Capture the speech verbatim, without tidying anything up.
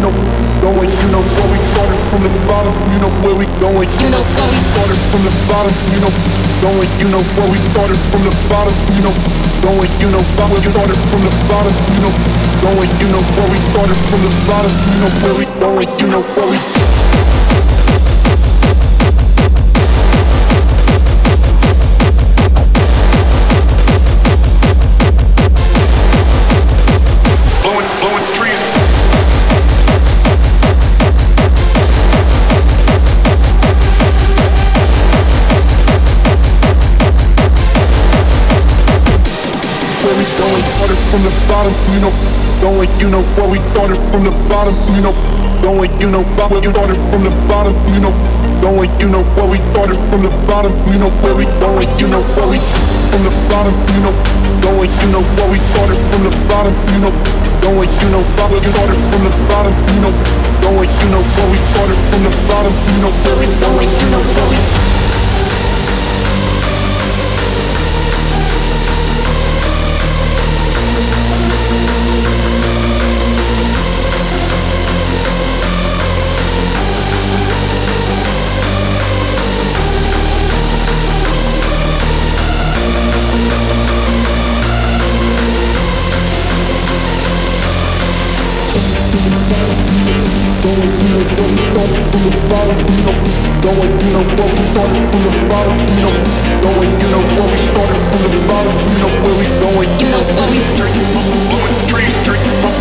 know, going, you know, where we started from the bottom, you know, where we going, you know, where we started from the bottom, you know, going, you know, where we started from the bottom, you know, going, you know, where we started from the bottom, you know, going, you know, where we started from the bottom, you know, where we going, you know, where we from the bottom, you know, going, you know, where we started from the bottom, you know, going, you know, where you started from the bottom, you know, going, you know, where we started from the bottom, you know, where we going, you know, where we from the bottom, you know, going, you know, where we started from the bottom, you know, going, you know, where you started from the bottom, you know, going, you know, where we started from the bottom, you know, where we going, you know, where we going, you know, where we started from the bottom, you know, going, you know, where we started from the bottom, you know, going, you know, where we started from the bottom, you know, where we going, you know, where we drinking, blowing trees, drinking.